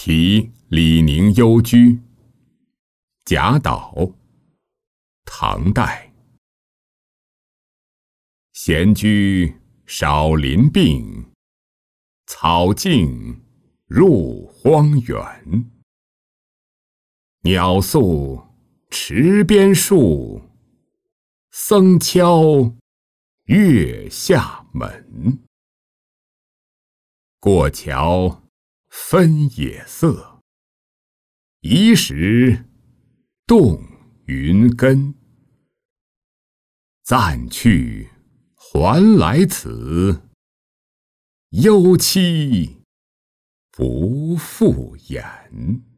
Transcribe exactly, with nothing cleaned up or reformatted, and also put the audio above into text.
题李宁幽居。贾岛，唐代。闲居少林病，草径入荒原。鸟宿池边树，僧敲月下门。过桥分野色，移时动云根。暂去还来此，忧期不复言。